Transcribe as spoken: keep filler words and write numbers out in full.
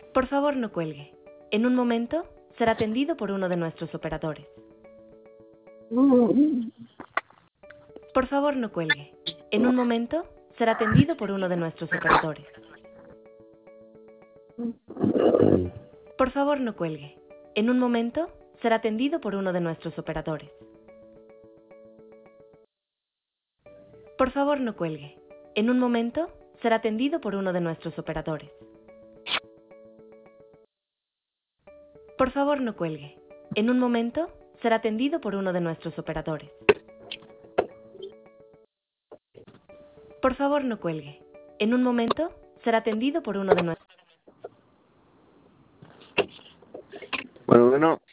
Por favor, no cuelgue. En un momento será atendido por uno de nuestros operadores. Por favor, no cuelgue. En un momento será atendido por uno de nuestros operadores. Por favor, no cuelgue. En un momento será atendido por uno de nuestros operadores. Por favor, no cuelgue. En un momento será atendido por uno de nuestros operadores. Por favor, no cuelgue. En un momento será atendido por uno de nuestros operadores. Por favor, no cuelgue. En un momento será atendido por uno de nuestros... Bueno, bueno.